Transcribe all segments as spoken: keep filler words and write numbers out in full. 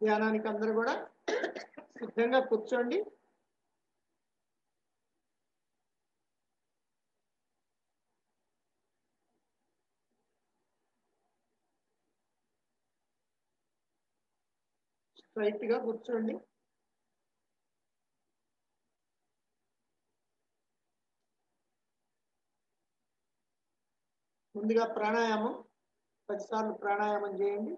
ధ్యానానికి అందరూ కూడా సిద్ధంగా కూర్చోండి. స్ట్రైట్ గా కూర్చోండి. ముందుగా ప్రాణాయామం పదిసార్లు ప్రాణాయామం చేయండి.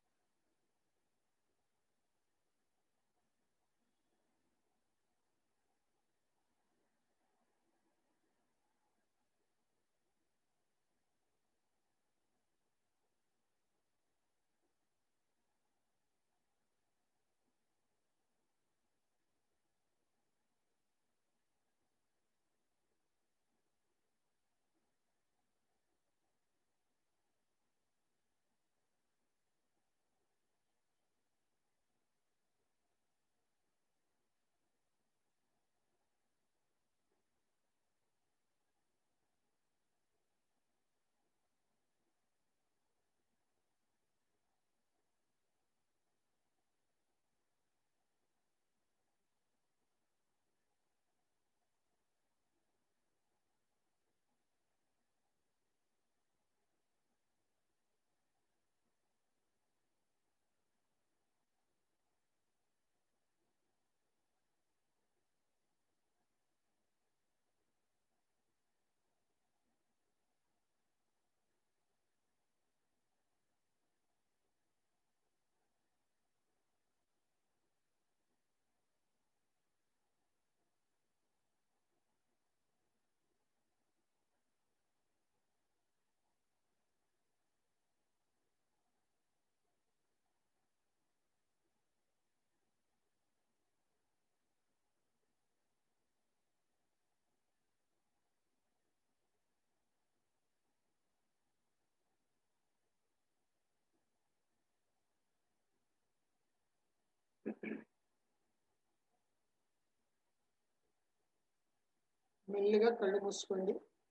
మెల్లిగా కళ్ళు మూసుకోండి.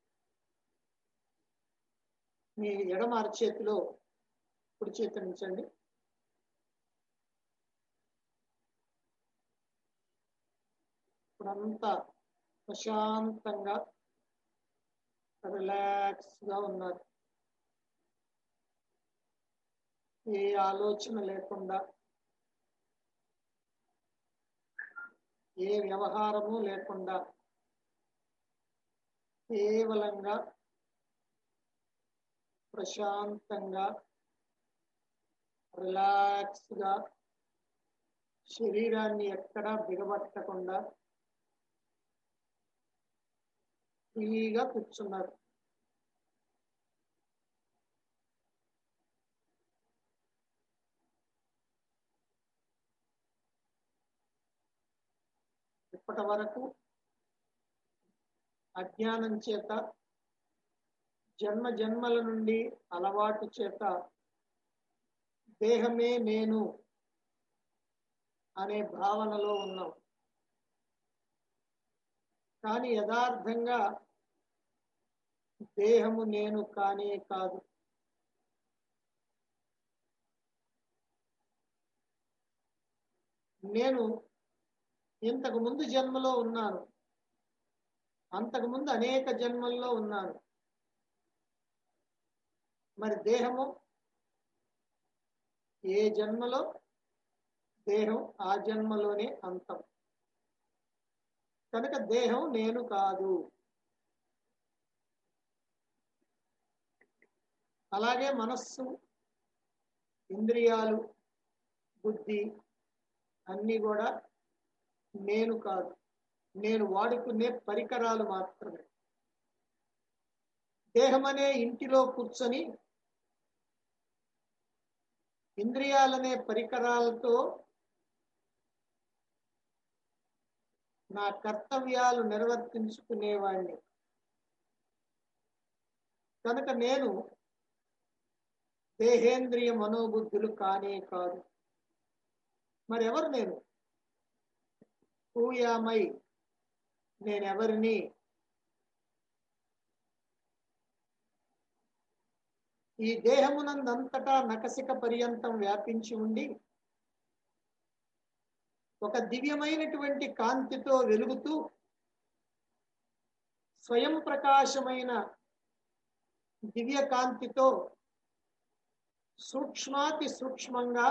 మీ ఎడమ అరచేతిలో కుడి చేతి ఉంచండి. ఇప్పుడంతా ప్రశాంతంగా రిలాక్స్ గా ఉన్నారు. ఏ ఆలోచన లేకుండా, ఏ వ్యవహారము లేకుండా కేవలంగా ప్రశాంతంగా రిలాక్స్ గా శరీరాన్ని ఎక్కడా బిగబట్టకుండా ఫ్రీగా కూర్చున్నారు. ఇప్పటి వరకు అజ్ఞానం చేత, జన్మ జన్మల నుండి అలవాటు చేత దేహమే నేను అనే భావనలో ఉన్నాం. కానీ యథార్థంగా దేహము నేను కానే కాదు. నేను ఇంతకు ముందు జన్మలో ఉన్నాను, అంతకు ముందు అనేక జన్మల్లో ఉన్నాను. మరి దేహము ఏ జన్మలో దేహం ఆ జన్మలోనే అంతం. కనుక దేహం నేను కాదు. అలాగే మనస్సు, ఇంద్రియాలు, బుద్ధి అన్నీ కూడా నేను కాదు. నేను వాడుకునే పరికరాలు మాత్రమే. దేహం అనే ఇంటిలో కూర్చొని ఇంద్రియాలనే పరికరాలతో నా కర్తవ్యాలు నిర్వర్తించుకునేవాడిని. కనుక నేను దేహేంద్రియ మనోబుద్ధులు కానే కాదు. మరెవరు నేను? హూయామై, నేనెవరిని? ఈ దేహమునందంతటా నకసిక పర్యంతం వ్యాపించి ఉండి ఒక దివ్యమైనటువంటి కాంతితో వెలుగుతూ స్వయం ప్రకాశమైన దివ్య కాంతితో సూక్ష్మాతి సూక్ష్మంగా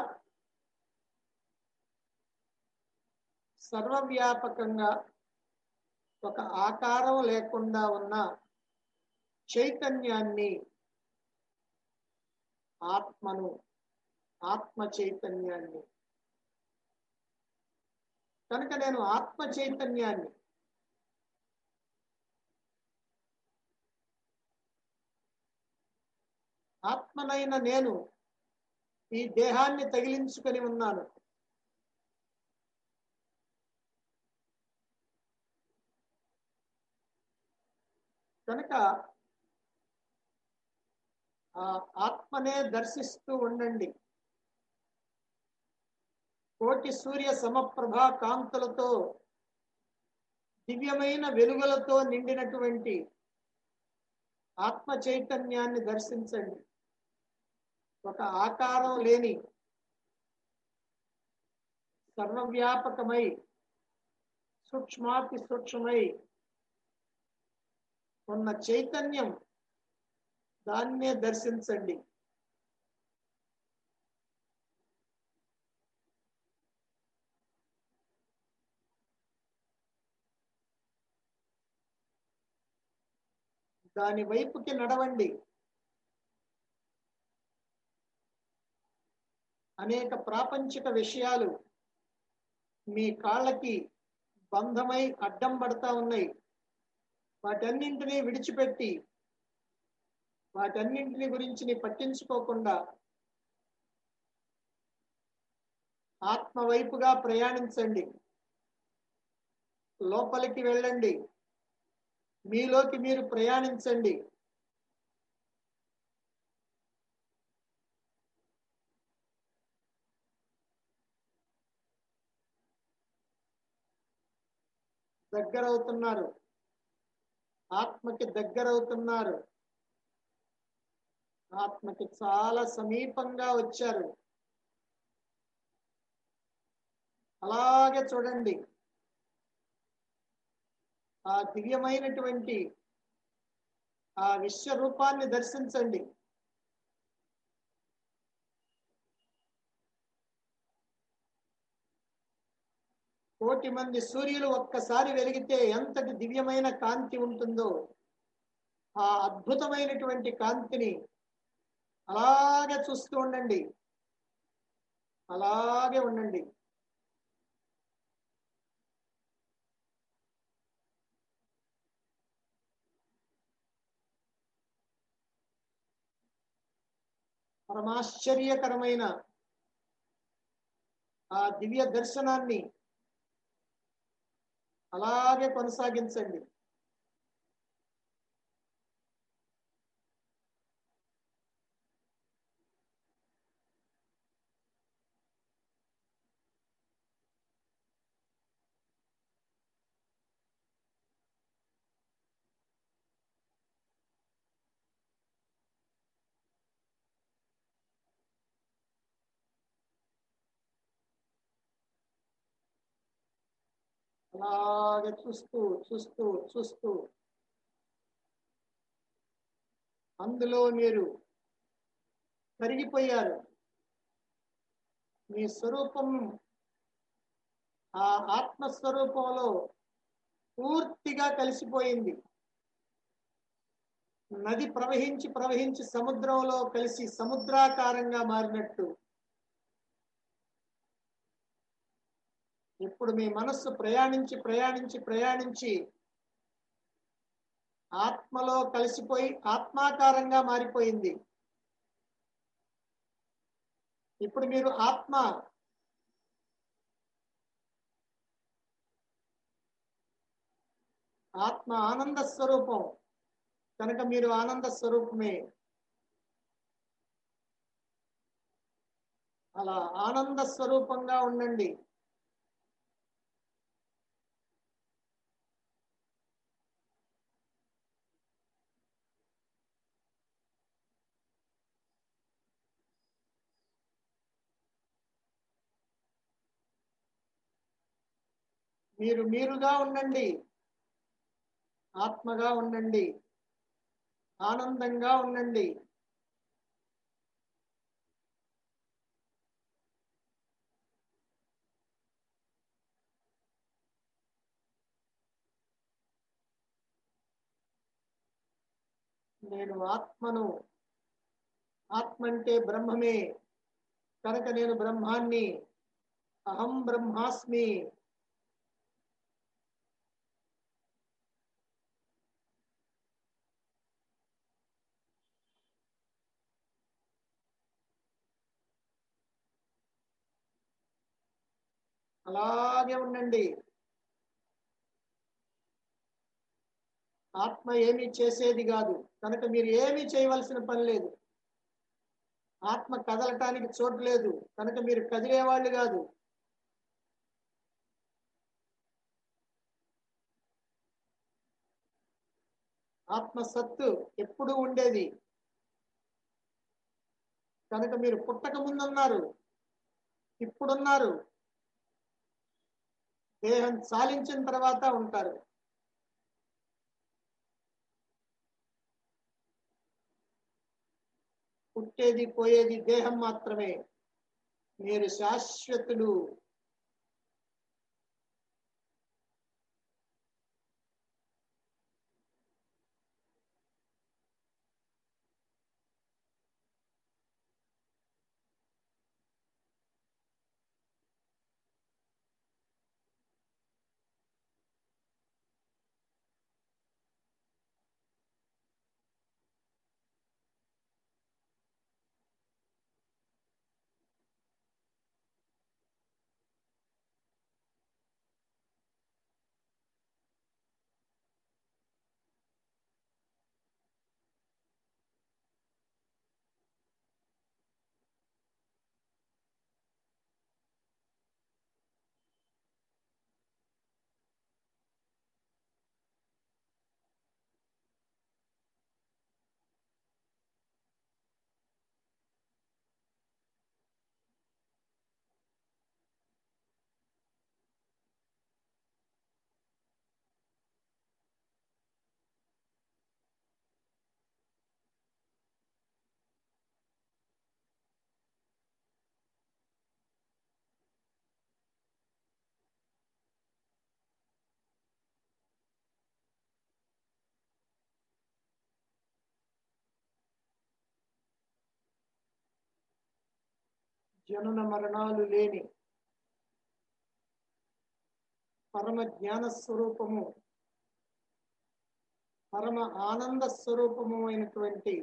సర్వవ్యాపకంగా ఒక ఆకారం లేకుండా ఉన్న చైతన్యాన్ని, ఆత్మను, ఆత్మ చైతన్యాన్ని కనుక నేను ఆత్మ చైతన్యాన్ని ఆత్మనైన నేను ఈ దేహాన్ని తగిలించుకొని ఉన్నాను. కనుక ఆ ఆత్మనే దర్శిస్తూ ఉండండి. కోటి సూర్య సమప్రభా కాంతులతో దివ్యమైన వెలుగులతో నిండినటువంటి ఆత్మ చైతన్యాన్ని దర్శించండి. ఒక ఆకారం లేని సర్వవ్యాపకమై సూక్ష్మాతి సూక్ష్మమై ఉన్న చైతన్యం, దాన్నే దర్శించండి. దాని వైపుకి నడవండి. అనేక ప్రాపంచిక విషయాలు మీ కాళ్ళకి బంధమై అడ్డం పడతా ఉన్నాయి. వాటన్నింటినీ విడిచిపెట్టి వాటన్నింటిని గురించి పట్టించుకోకుండా ఆత్మ వైపుగా ప్రయాణించండి. లోపలికి వెళ్ళండి. మీలోకి మీరు ప్రయాణించండి. దగ్గరవుతున్నారు. ఆత్మకి దగ్గరవుతున్నారు. ఆత్మకి చాలా సమీపంగా వచ్చారు. అలాగే చూడండి. ఆ దివ్యమైనటువంటి ఆ విశ్వరూపాన్ని దర్శించండి. కోటి మంది సూర్యులు ఒక్కసారి వెలిగితే ఎంతటి దివ్యమైన కాంతి ఉంటుందో, ఆ అద్భుతమైనటువంటి కాంతిని అలాగే చూస్తూ ఉండండి. అలాగే ఉండండి. పరమాశ్చర్యకరమైన ఆ దివ్య దర్శనాన్ని అలాగే కొనసాగించండి. అలాగే చూస్తూ చూస్తూ చూస్తూ అందులో మీరు కరిగిపోయారు. మీ స్వరూపం ఆ ఆత్మస్వరూపంలో పూర్తిగా కలిసిపోయింది. నది ప్రవహించి ప్రవహించి సముద్రంలో కలిసి సముద్రాకారంగా మారినట్టు ఇప్పుడు మీ మనస్సు ప్రయాణించి ప్రయాణించి ప్రయాణించి ఆత్మలో కలిసిపోయి ఆత్మాకారంగా మారిపోయింది. ఇప్పుడు మీరు ఆత్మ. ఆత్మ ఆనంద స్వరూపం కనుక మీరు ఆనంద స్వరూపమే. అలా ఆనంద స్వరూపంగా ఉండండి. మీరు మీరుగా ఉండండి, ఆత్మగా ఉండండి, ఆనందంగా ఉండండి. నేను ఆత్మను, ఆత్మ అంటే బ్రహ్మమే కనుక నేను బ్రహ్మాన్ని, అహం బ్రహ్మాస్మి. అలాగే ఉండండి. ఆత్మ ఏమీ చేసేది కాదు కనుక మీరు ఏమీ చేయవలసిన పని లేదు. ఆత్మ కదలటానికి చోటు లేదు కనుక మీరు కదిలేవాళ్ళు కాదు. ఆత్మ సత్తు ఎప్పుడూ ఉండేది కనుక మీరు పుట్టక ముందున్నారు, ఇప్పుడున్నారు, దేహం చాలించిన తర్వాత ఉంటారు. పుట్టేది పోయేది దేహం మాత్రమే. మీరు శాశ్వతులు. జనన మరణాలు లేని పరమ జ్ఞాన స్వరూపము, పరమ ఆనంద స్వరూపము అయినటువంటి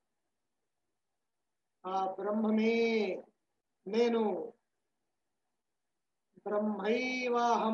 ఆ బ్రహ్మమే నేను. బ్రహ్మైవాహం.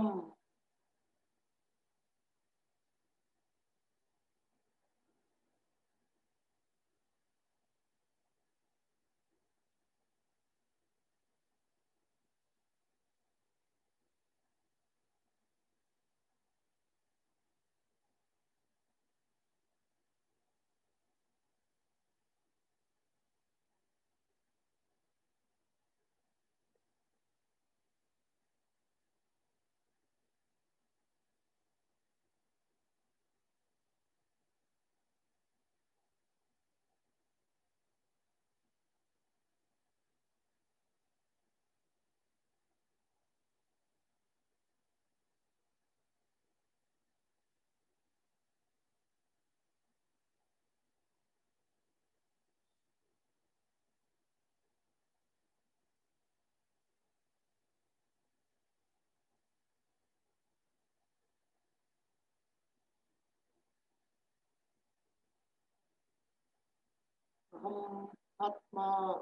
అహం ఆత్మ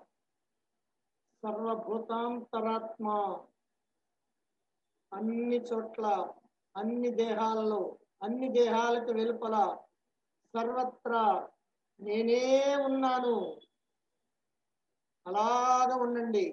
సర్వభూతాంతరాత్మ. అన్ని చోట్ల, అన్ని దేహాలలో, అన్ని దేహాలకు వెలుపల, సర్వత్రా నేనే ఉన్నాను. అలాగ ఉండండి.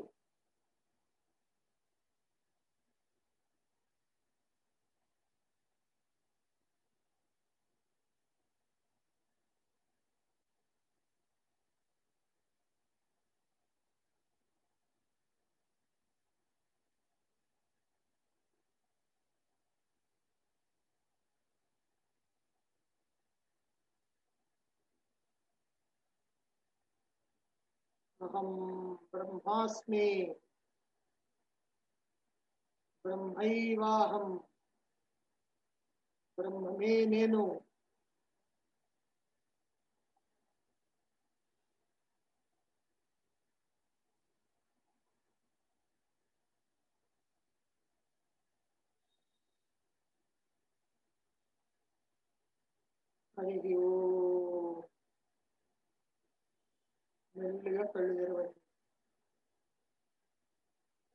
అహం బ్రహ్మాస్మి, బ్రహ్మైవాహం, బ్రహ్మమే నేను. హరి ఓం. మెల్లిగా కళ్ళు తెరవండి.